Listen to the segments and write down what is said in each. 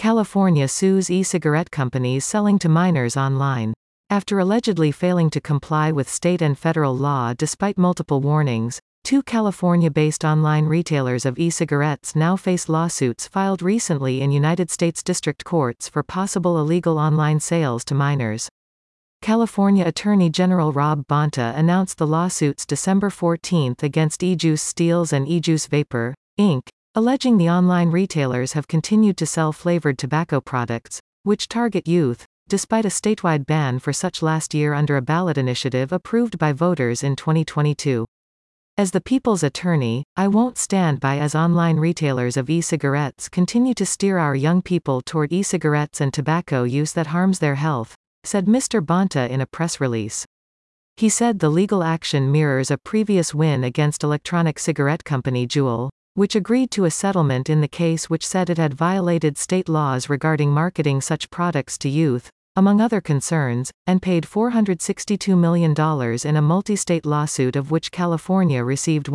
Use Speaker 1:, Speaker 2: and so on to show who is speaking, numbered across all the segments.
Speaker 1: California sues e-cigarette companies selling to minors online. After allegedly failing to comply with state and federal law despite multiple warnings, two California-based online retailers of e-cigarettes now face lawsuits filed recently in United States district courts for possible illegal online sales to minors. California Attorney General Rob Bonta announced the lawsuits December 14 against eJuice Steals and eJuice Vapor, Inc., alleging the online retailers have continued to sell flavored tobacco products, which target youth, despite a statewide ban for such last year under a ballot initiative approved by voters in 2022. As the people's attorney, I won't stand by as online retailers of e-cigarettes continue to steer our young people toward e-cigarettes and tobacco use that harms their health, said Mr. Bonta in a press release. He said the legal action mirrors a previous win against electronic cigarette company Juul, which agreed to a settlement in the case which said it had violated state laws regarding marketing such products to youth, among other concerns, and paid $462 million in a multi-state lawsuit of which California received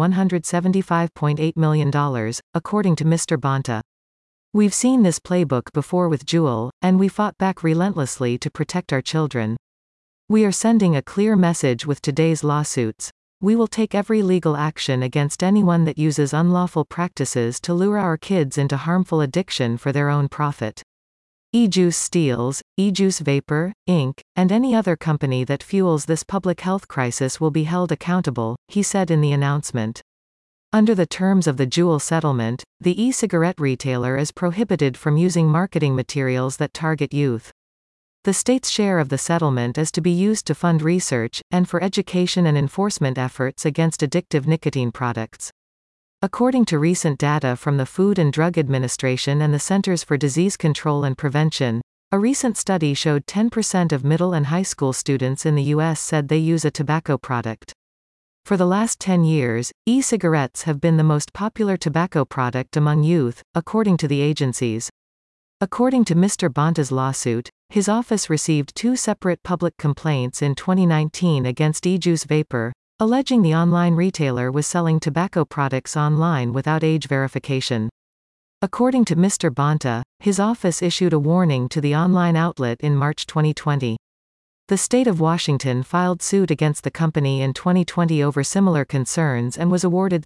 Speaker 1: $175.8 million, according to Mr. Bonta. We've seen this playbook before with Juul, and we fought back relentlessly to protect our children. We are sending a clear message with today's lawsuits. We will take every legal action against anyone that uses unlawful practices to lure our kids into harmful addiction for their own profit. eJuice Steals, eJuice Vapor, Inc., and any other company that fuels this public health crisis will be held accountable, he said in the announcement. Under the terms of the Juul settlement, the e-cigarette retailer is prohibited from using marketing materials that target youth. The state's share of the settlement is to be used to fund research, and for education and enforcement efforts against addictive nicotine products. According to recent data from the Food and Drug Administration and the Centers for Disease Control and Prevention, a recent study showed 10% of middle and high school students in the U.S. said they use a tobacco product. For the last 10 years, e-cigarettes have been the most popular tobacco product among youth, according to the agencies. According to Mr. Bonta's lawsuit, his office received two separate public complaints in 2019 against eJuice Vapor, alleging the online retailer was selling tobacco products online without age verification. According to Mr. Bonta, his office issued a warning to the online outlet in March 2020. The state of Washington filed suit against the company in 2020 over similar concerns and was awarded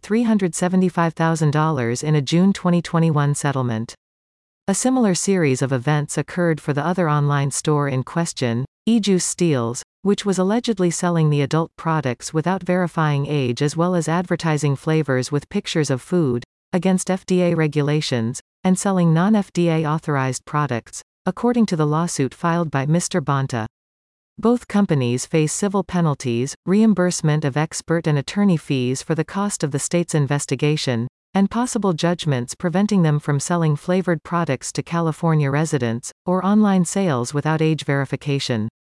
Speaker 1: $375,000 in a June 2021 settlement. A similar series of events occurred for the other online store in question, eJuice Steals, which was allegedly selling the adult products without verifying age as well as advertising flavors with pictures of food, against FDA regulations, and selling non-FDA authorized products, according to the lawsuit filed by Mr. Bonta. Both companies face civil penalties, reimbursement of expert and attorney fees for the cost of the state's investigation, and possible judgments preventing them from selling flavored products to California residents, or online sales without age verification.